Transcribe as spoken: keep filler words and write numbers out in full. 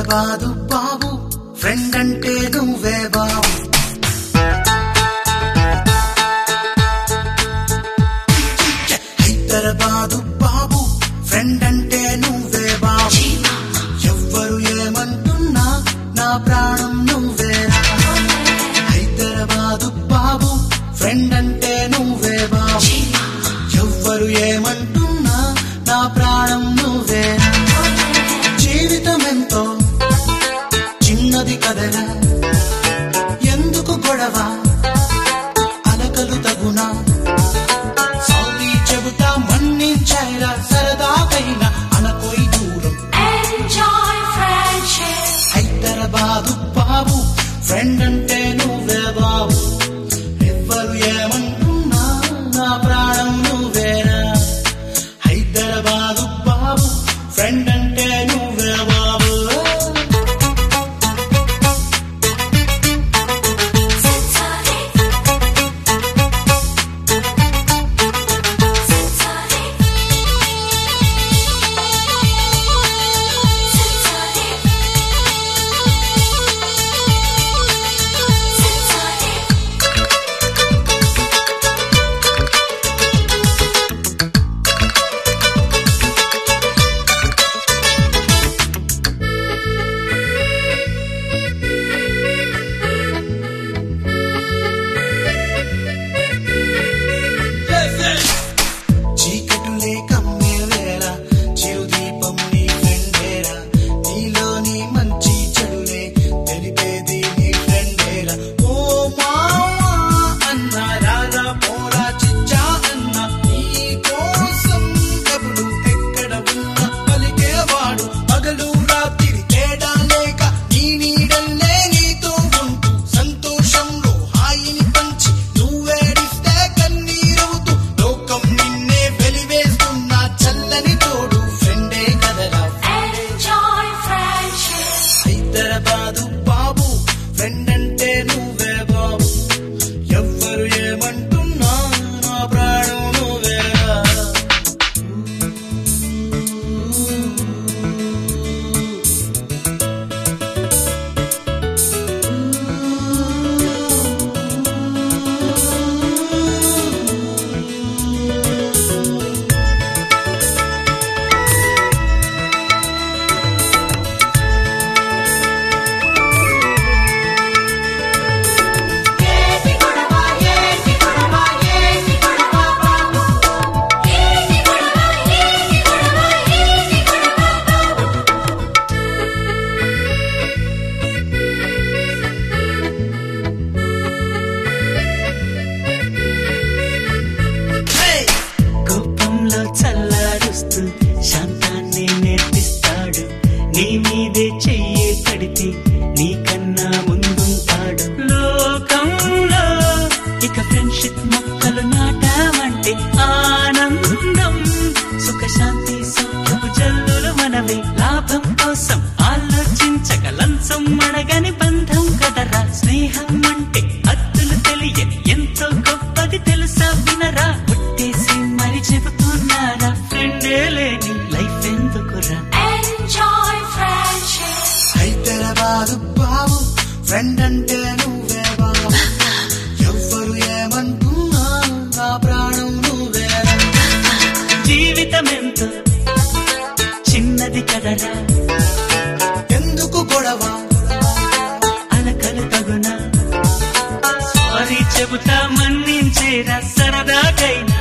హైదరాబాదు బాబు ఫ్రెండ్ అంటే నువ్వే బాబు హైదరాబాదు బాబు ఫ్రెండ్ అంటే నువ్వే బాబు ఎవ్వరు ఏమంటున్నా నా ప్రాణం నువ్వేరా హైదరాబాదు బాబు ఫ్రెండ్ అంటే నువ్వే బాబు ఎవ్వరు ఏమంటున్నా నా ప్రాణం నువ్వేరా జీవితం ఎంతో చిన్నది కదరా ఎందుకు గొడవ అలకలు తగునా సారీ చెబుతా మన్నించైరా సరదాకైనా అనకోయి దూరం ఎంజాయ్ ఫ్రెండ్షిప్ హైదరాబాదు బాబు ఫ్రెండ్ అంటే నువ్వే బాబు ఎవ్వరు ఏమంటున్నా నా ప్రాణం నువ్వేరా హైదరాబాదు బాబు ఫ్రెండ్ అంటే నువ్వే బాబు హైదరాబాదు బాబు ఫ్రెండ్ అంటే నువ్వే బాబు ఎవ్వరు ఏమంటున్నా నా ప్రాణం నువ్వేరా చల్లారుస్తూ శాంతాన్ని నేర్పిస్తాడు నీ మీదే చెయ్యి పడితే నీకన్నా ముందుంటాడు లోకంలో ఇక ఫ్రెండ్షిప్ మొక్కలు నాటామంటే ఆనందం సుఖ శాంతి సౌఖ్యము జల్లులు మనవే లాభం కోసం ఆలోచించక లంచం అడగని బంధం కదరా స్నేహం అంటే అత్తులు తెలియని ఎంతో గొప్పది తెలుసా వినరా పుట్టేసి మరి చెబుతున్నారా ఫ్రెండే లేని లైఫ్ ఎందుకురా ఎంజాయ్ ఫ్రెండ్షిప్ హైదరాబాదు బాబు ఫ్రెండ్ అంటే నువ్వే బాబు ఎవ్వరు ఏమంటున్నా నా ప్రాణం నువ్వేరా జీవితం ఎంతో చిన్నది కదరా ఎందుకు గొడవ అలకలు తగునా సారీ చెబుతా మన్నించేరా సరదాకైనా